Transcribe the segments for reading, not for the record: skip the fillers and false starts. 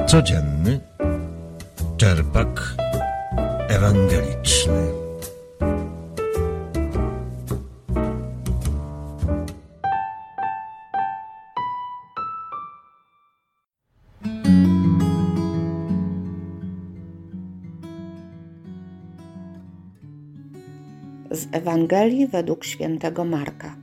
Codzienny czerpak ewangeliczny. Z Ewangelii według świętego Marka.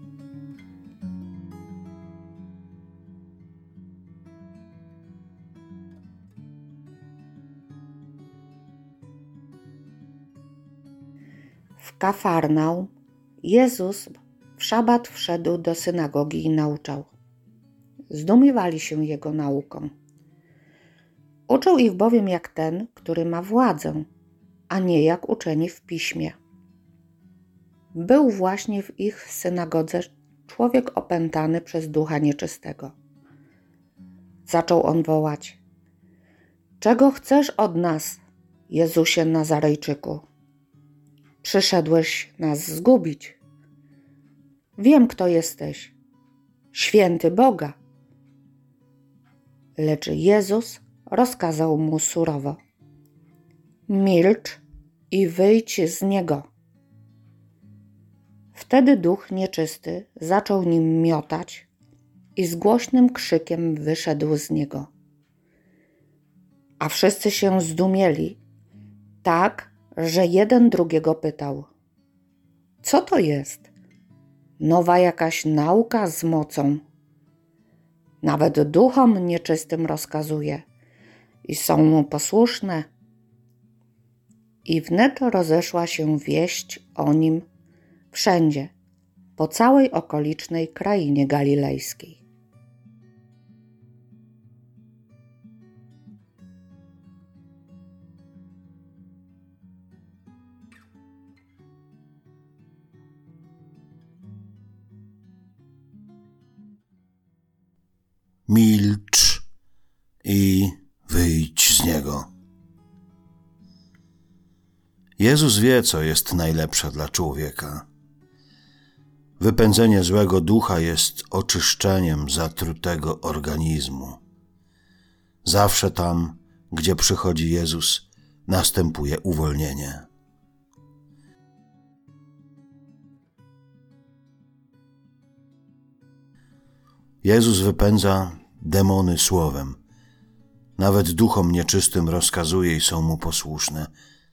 W Kafarnaum Jezus w szabat wszedł do synagogi i nauczał. Zdumiewali się Jego nauką. Uczył ich bowiem jak ten, który ma władzę, a nie jak uczeni w piśmie. Był właśnie w ich synagodze człowiek opętany przez ducha nieczystego. Zaczął on wołać: „Czego chcesz od nas, Jezusie Nazarejczyku? Przyszedłeś nas zgubić. Wiem, kto jesteś, święty Boga.” Lecz Jezus rozkazał mu surowo: „Milcz i wyjdź z niego”. Wtedy duch nieczysty zaczął nim miotać i z głośnym krzykiem wyszedł z niego. A wszyscy się zdumieli, tak, że jeden drugiego pytał: „Co to jest? Nowa jakaś nauka z mocą. Nawet duchom nieczystym rozkazuje i są mu posłuszne”. I wnet rozeszła się wieść o nim wszędzie, po całej okolicznej krainie galilejskiej. Milcz i wyjdź z niego. Jezus wie, co jest najlepsze dla człowieka. Wypędzenie złego ducha jest oczyszczeniem zatrutego organizmu. Zawsze tam, gdzie przychodzi Jezus, następuje uwolnienie. Jezus wypędza demony słowem. Nawet duchom nieczystym rozkazuje i są mu posłuszne.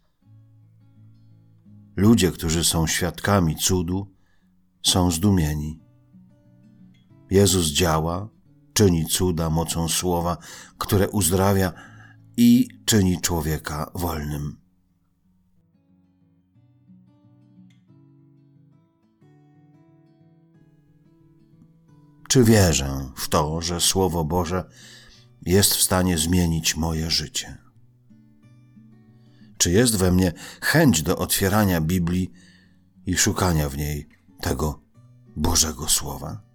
Ludzie, którzy są świadkami cudu, są zdumieni. Jezus działa, czyni cuda mocą słowa, które uzdrawia i czyni człowieka wolnym. Czy wierzę w to, że Słowo Boże jest w stanie zmienić moje życie? Czy jest we mnie chęć do otwierania Biblii i szukania w niej tego Bożego Słowa?